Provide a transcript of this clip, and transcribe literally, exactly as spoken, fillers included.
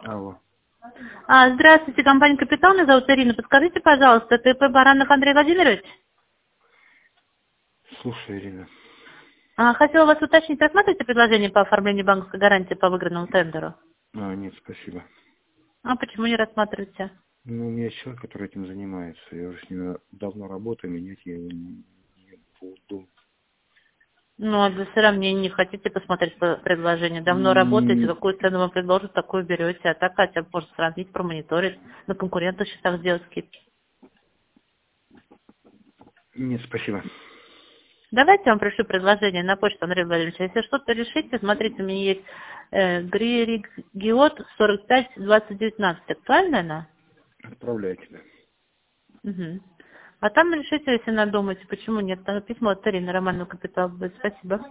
Алло. А, здравствуйте, компания «Капитал», меня зовут Ирина. Подскажите, пожалуйста, ТП Баранов Андрей Владимирович? Слушай, Ирина. А, хотела вас уточнить, рассматриваете предложение по оформлению банковской гарантии по выигранному тендеру? А, нет, спасибо. А почему не рассматриваете? Ну, у меня есть человек, который этим занимается. Я уже с ним давно работаю, менять я его не, не буду. Ну, а для сравнения, не хотите посмотреть по- предложение? Давно работаете, М, какую цену вам предложат, такую берете. А так хотя бы можно сравнить, промониторить, на конкурентных счетах сделать скидки. Нет, спасибо. Давайте я вам пришлю предложение на почту, Андрей Владимирович. Если что-то решите, смотрите, у меня есть э, Гриот сорок пять двадцать девятнадцать. Актуальна она? Отправляйте, да. Мгм. А там решите, если надумаете, почему нет. Там письмо от Ирины Романовой Капитал будет. Спасибо.